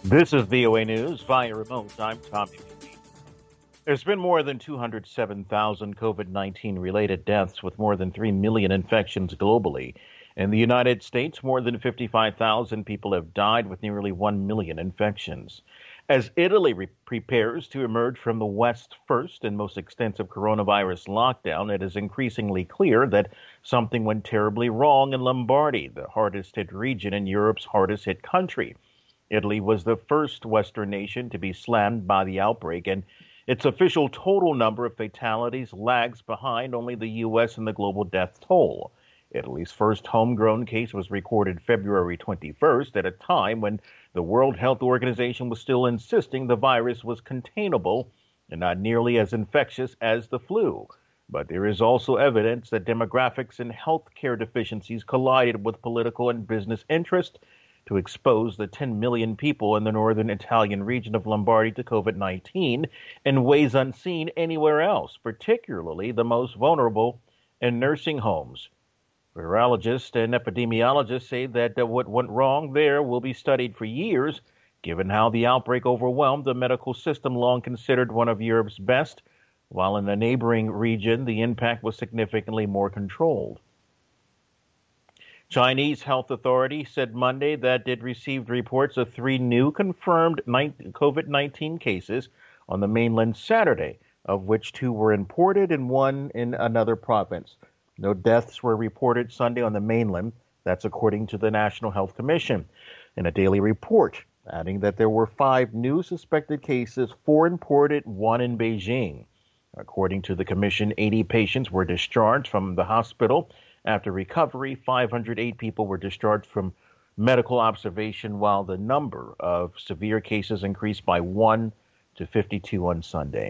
This is VOA News via remote. I'm Tommy McNeil. There's been more than 207,000 COVID-19 related deaths with more than 3 million infections globally. In the United States, more than 55,000 people have died with nearly 1 million infections. As Italy prepares to emerge from the West's first and most extensive coronavirus lockdown, it is increasingly clear that something went terribly wrong in Lombardy, the hardest hit region in Europe's hardest hit country. Italy was the first Western nation to be slammed by the outbreak, and its official total number of fatalities lags behind only the U.S. and the global death toll. Italy's first homegrown case was recorded February 21st at a time when the World Health Organization was still insisting the virus was containable and not nearly as infectious as the flu. But there is also evidence that demographics and healthcare deficiencies collided with political and business interest to expose the 10 million people in the northern Italian region of Lombardy to COVID-19 in ways unseen anywhere else, particularly the most vulnerable in nursing homes. Virologists and epidemiologists say that what went wrong there will be studied for years, given how the outbreak overwhelmed the medical system long considered one of Europe's best, while in the neighboring region the impact was significantly more controlled. Chinese health authorities said Monday that it received reports of 3 new confirmed COVID-19 cases on the mainland Saturday, of which 2 were imported and 1 in another province. No deaths were reported Sunday on the mainland. That's according to the National Health Commission in a daily report, adding that there were 5 new suspected cases, 4 imported, 1 in Beijing. According to the commission, 80 patients were discharged from the hospital. After recovery, 508 people were discharged from medical observation, while the number of severe cases increased by 1 to 52 on Sunday.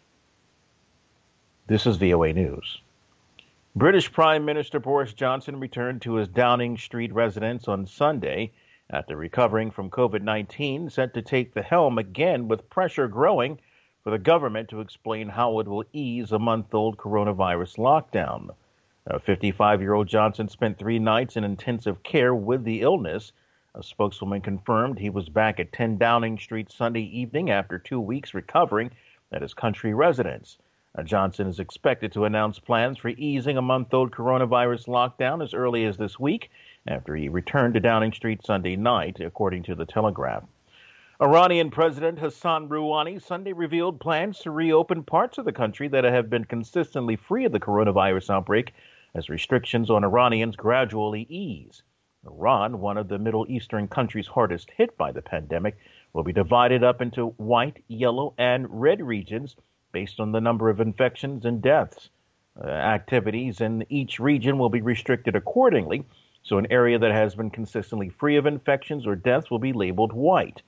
This is VOA News. British Prime Minister Boris Johnson returned to his Downing Street residence on Sunday after recovering from COVID-19, set to take the helm again with pressure growing for the government to explain how it will ease a month-old coronavirus lockdown. 55-year-old Johnson spent 3 nights in intensive care with the illness. A spokeswoman confirmed he was back at 10 Downing Street Sunday evening after 2 weeks recovering at his country residence. Johnson is expected to announce plans for easing a month-old coronavirus lockdown as early as this week after he returned to Downing Street Sunday night, according to the Telegraph. Iranian President Hassan Rouhani Sunday revealed plans to reopen parts of the country that have been consistently free of the coronavirus outbreak as restrictions on Iranians gradually ease. Iran, one of the Middle Eastern countries hardest hit by the pandemic, will be divided up into white, yellow, and red regions based on the number of infections and deaths. Activities in each region will be restricted accordingly, so an area that has been consistently free of infections or deaths will be labeled white.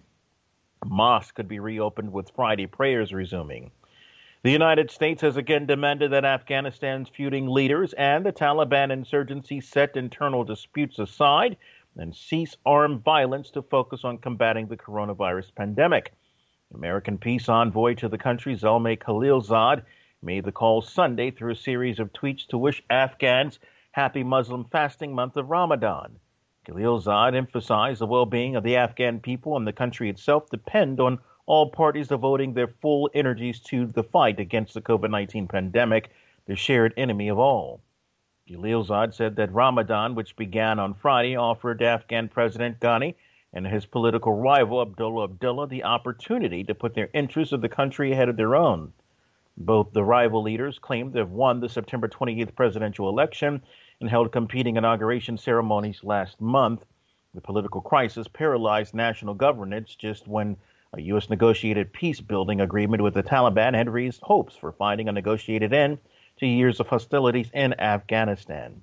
Mosques could be reopened with Friday prayers resuming. The United States has again demanded that Afghanistan's feuding leaders and the Taliban insurgency set internal disputes aside and cease armed violence to focus on combating the coronavirus pandemic. American peace envoy to the country, Zalmay Khalilzad, made the call Sunday through a series of tweets to wish Afghans happy Muslim fasting month of Ramadan. Khalilzad emphasized the well-being of the Afghan people and the country itself depend on all parties devoting their full energies to the fight against the COVID-19 pandemic, the shared enemy of all. Khalilzad said that Ramadan, which began on Friday, offered Afghan President Ghani and his political rival Abdullah Abdullah the opportunity to put their interests of the country ahead of their own. Both the rival leaders claimed to have won the September 28th presidential election and held competing inauguration ceremonies last month. The political crisis paralyzed national governance just when a U.S. negotiated peace-building agreement with the Taliban had raised hopes for finding a negotiated end to years of hostilities in Afghanistan.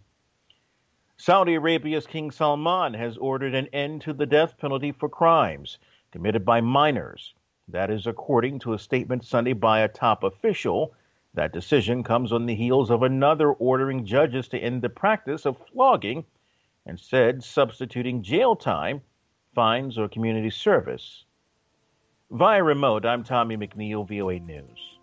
Saudi Arabia's King Salman has ordered an end to the death penalty for crimes committed by minors. That is according to a statement Sunday by a top official. That decision comes on the heels of another ordering judges to end the practice of flogging and said substituting jail time, fines, or community service. Via remote, I'm Tommy McNeil, VOA News.